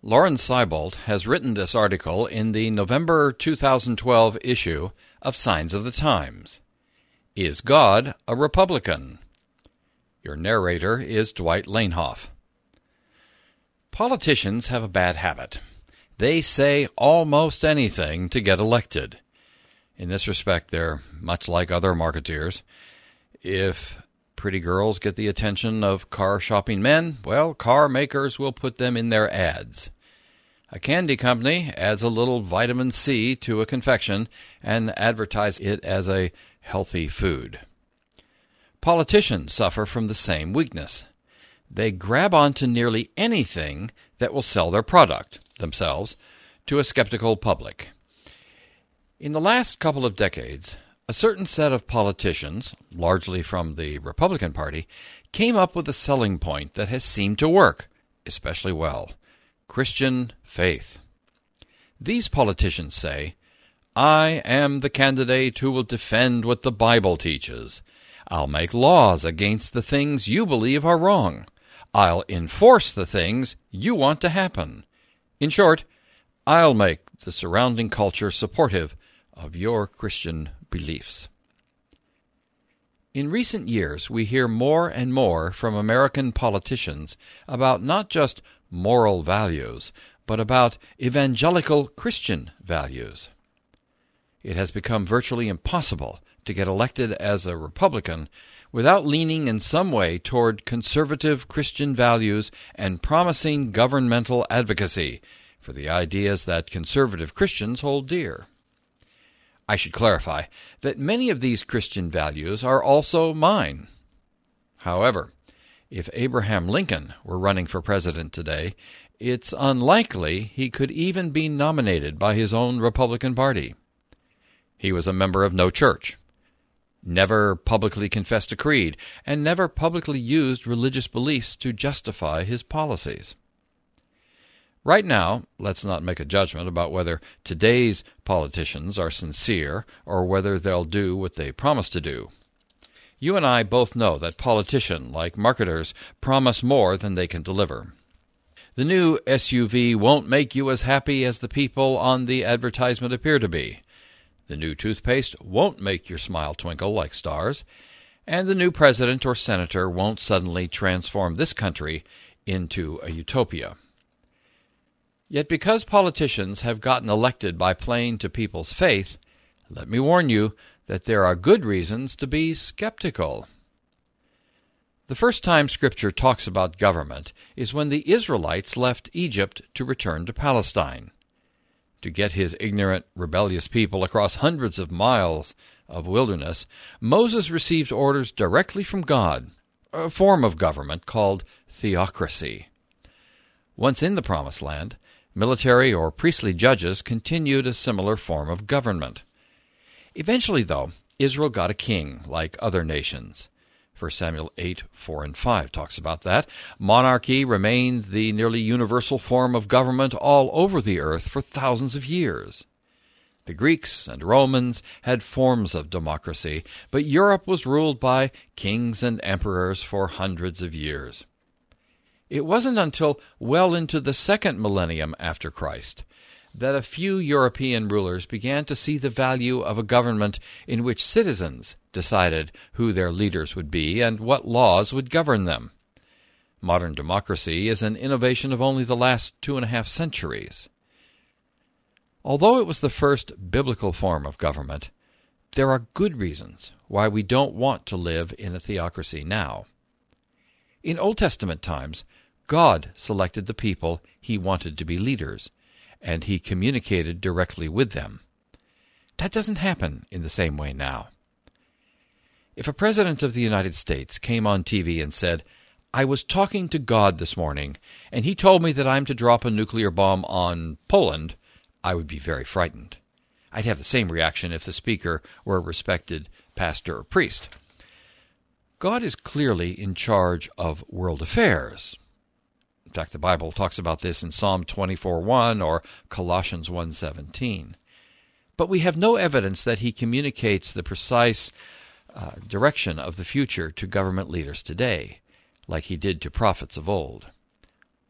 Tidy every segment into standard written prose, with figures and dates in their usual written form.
Lauren Seibold has written this article in the November 2012 issue of Signs of the Times. Is God a Republican? Your narrator is Dwight Lanehoff. Politicians have a bad habit. They say almost anything to get elected. In this respect, they're much like other marketeers. If pretty girls get the attention of car-shopping men, well, car makers will put them in their ads. A candy company adds a little vitamin C to a confection and advertises it as a healthy food. Politicians suffer from the same weakness. They grab onto nearly anything that will sell their product, themselves, to a skeptical public. In the last couple of decades, a certain set of politicians, largely from the Republican Party, came up with a selling point that has seemed to work especially well: Christian faith. These politicians say, "I am the candidate who will defend what the Bible teaches. I'll make laws against the things you believe are wrong. I'll enforce the things you want to happen. In short, I'll make the surrounding culture supportive of your Christian beliefs." In recent years, we hear more and more from American politicians about not just moral values, but about evangelical Christian values. It has become virtually impossible to get elected as a Republican without leaning in some way toward conservative Christian values and promising governmental advocacy for the ideas that conservative Christians hold dear. I should clarify that many of these Christian values are also mine. However, if Abraham Lincoln were running for president today, it's unlikely he could even be nominated by his own Republican Party. He was a member of no church, never publicly confessed a creed, and never publicly used religious beliefs to justify his policies. Right now, let's not make a judgment about whether today's politicians are sincere or whether they'll do what they promise to do. You and I both know that politicians, like marketers, promise more than they can deliver. The new SUV won't make you as happy as the people on the advertisement appear to be. The new toothpaste won't make your smile twinkle like stars. And the new president or senator won't suddenly transform this country into a utopia. Yet because politicians have gotten elected by playing to people's faith, let me warn you that there are good reasons to be skeptical. The first time Scripture talks about government is when the Israelites left Egypt to return to Palestine. To get his ignorant, rebellious people across hundreds of miles of wilderness, Moses received orders directly from God, a form of government called theocracy. Once in the Promised Land, military or priestly judges continued a similar form of government. Eventually, though, Israel got a king, like other nations. 1 Samuel 8:4 and 5 talks about that. Monarchy remained the nearly universal form of government all over the earth for thousands of years. The Greeks and Romans had forms of democracy, but Europe was ruled by kings and emperors for hundreds of years. It wasn't until well into the second millennium after Christ that a few European rulers began to see the value of a government in which citizens decided who their leaders would be and what laws would govern them. Modern democracy is an innovation of only the last 2.5 centuries. Although it was the first biblical form of government, there are good reasons why we don't want to live in a theocracy now. In Old Testament times, God selected the people he wanted to be leaders, and he communicated directly with them. That doesn't happen in the same way now. If a president of the United States came on TV and said, "I was talking to God this morning, and he told me that I'm to drop a nuclear bomb on Poland," I would be very frightened. I'd have the same reaction if the speaker were a respected pastor or priest. God is clearly in charge of world affairs. In fact, the Bible talks about this in Psalm 24:1 or Colossians 1:17. But we have no evidence that he communicates the precise direction of the future to government leaders today, like he did to prophets of old.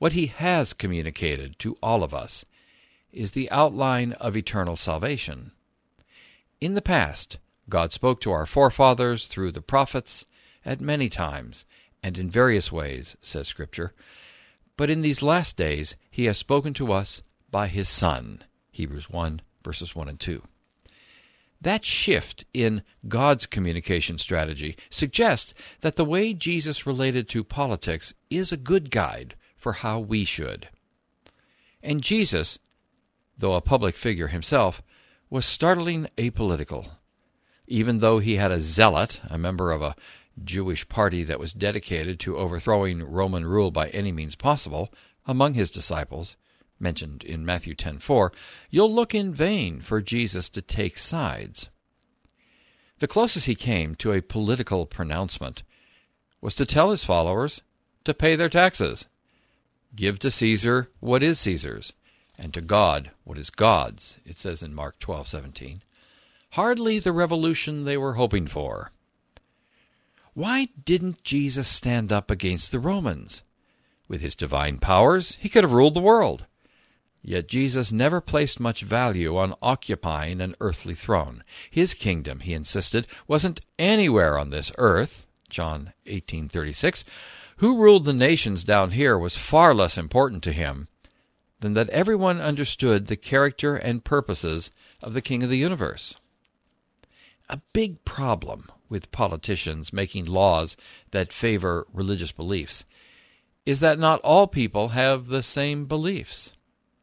what he has communicated to all of us is the outline of eternal salvation. In the past, God spoke to our forefathers through the prophets at many times and in various ways, says Scripture. But in these last days he has spoken to us by his Son, Hebrews 1, verses 1 and 2. That shift in God's communication strategy suggests that the way Jesus related to politics is a good guide for how we should. And Jesus, though a public figure himself, was startling apolitical. Even though he had a zealot, a member of a Jewish party that was dedicated to overthrowing Roman rule by any means possible, among his disciples, mentioned in Matthew 10:4, you'll look in vain for Jesus to take sides. The closest he came to a political pronouncement was to tell his followers to pay their taxes, give to Caesar what is Caesar's, and to God what is God's, it says in Mark 12:17. Hardly the revolution they were hoping for. Why didn't Jesus stand up against the Romans? With his divine powers, he could have ruled the world. Yet Jesus never placed much value on occupying an earthly throne. His kingdom, he insisted, wasn't anywhere on this earth, John 18:36. Who ruled the nations down here was far less important to him than that everyone understood the character and purposes of the King of the universe. A big problem with politicians making laws that favor religious beliefs is that not all people have the same beliefs.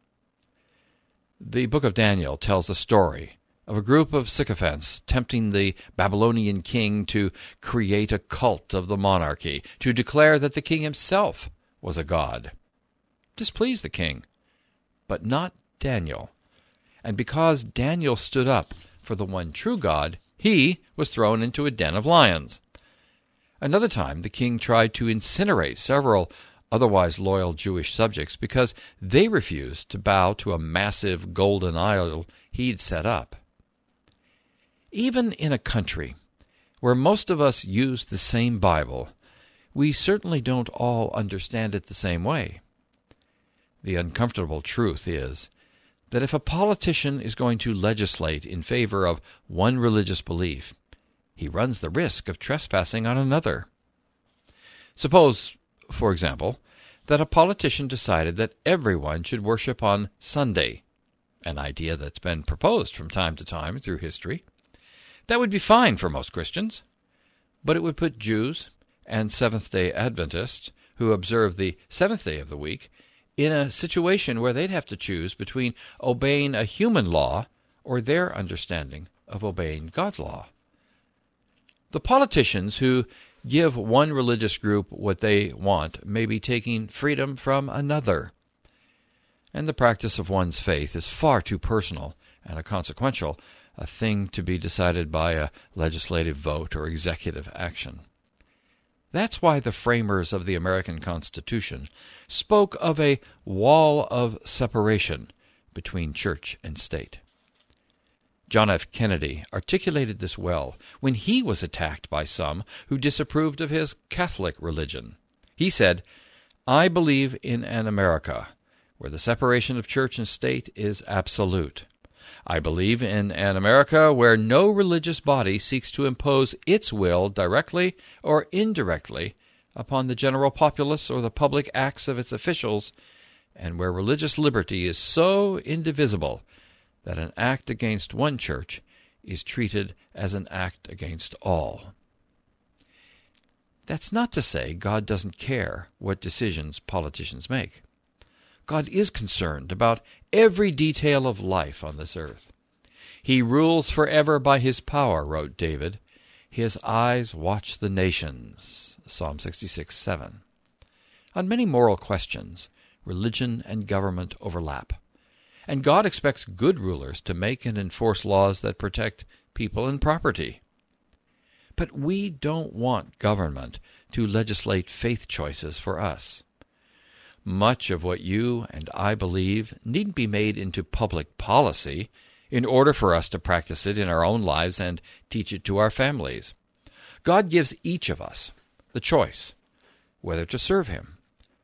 The book of Daniel tells a story of a group of sycophants tempting the Babylonian king to create a cult of the monarchy, to declare that the king himself was a god. Displeased the king, but not Daniel. And because Daniel stood up for the one true God, he was thrown into a den of lions. Another time, the king tried to incinerate several otherwise loyal Jewish subjects because they refused to bow to a massive golden idol he'd set up. Even in a country where most of us use the same Bible, we certainly don't all understand it the same way. The uncomfortable truth is that if a politician is going to legislate in favor of one religious belief, he runs the risk of trespassing on another. Suppose, for example, that a politician decided that everyone should worship on Sunday, an idea that's been proposed from time to time through history. That would be fine for most Christians, but it would put Jews and Seventh-day Adventists who observe the seventh day of the week in a situation where they'd have to choose between obeying a human law or their understanding of obeying God's law. The politicians who give one religious group what they want may be taking freedom from another. And the practice of one's faith is far too personal and consequential a thing to be decided by a legislative vote or executive action. That's why the framers of the American Constitution spoke of a wall of separation between church and state. John F. Kennedy articulated this well when he was attacked by some who disapproved of his Catholic religion. He said, "I believe in an America where the separation of church and state is absolute. I believe in an America where no religious body seeks to impose its will directly or indirectly upon the general populace or the public acts of its officials, and where religious liberty is so indivisible that an act against one church is treated as an act against all." That's not to say God doesn't care what decisions politicians make. God is concerned about every detail of life on this earth. He rules forever by his power, wrote David. His eyes watch the nations, Psalm 66:7. On many moral questions, religion and government overlap. And God expects good rulers to make and enforce laws that protect people and property. But we don't want government to legislate faith choices for us. Much of what you and I believe needn't be made into public policy in order for us to practice it in our own lives and teach it to our families. God gives each of us the choice whether to serve him.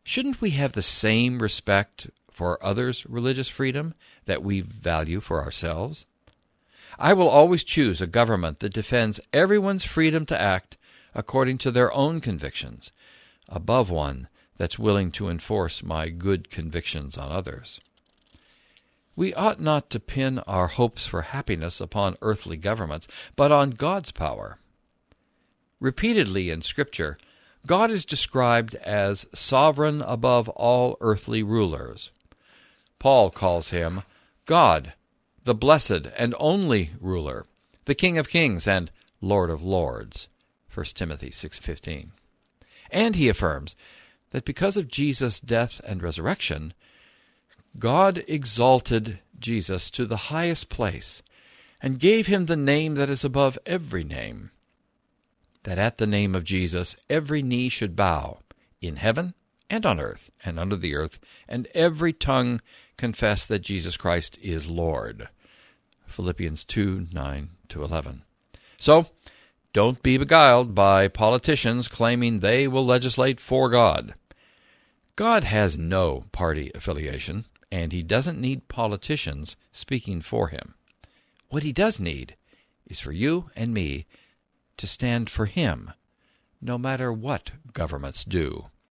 Shouldn't we have the same respect for others' religious freedom that we value for ourselves? I will always choose a government that defends everyone's freedom to act according to their own convictions, above one that's willing to enforce my good convictions on others. We ought not to pin our hopes for happiness upon earthly governments, but on God's power. Repeatedly in Scripture, God is described as sovereign above all earthly rulers. Paul calls him God, the blessed and only ruler, the King of kings and Lord of lords, 1 Timothy 6:15. And he affirms that because of Jesus' death and resurrection, God exalted Jesus to the highest place and gave him the name that is above every name, that at the name of Jesus every knee should bow, in heaven and on earth and under the earth, and every tongue confess that Jesus Christ is Lord. Philippians 2:9-11. So, don't be beguiled by politicians claiming they will legislate for God. God has no party affiliation, and he doesn't need politicians speaking for him. What he does need is for you and me to stand for him, no matter what governments do.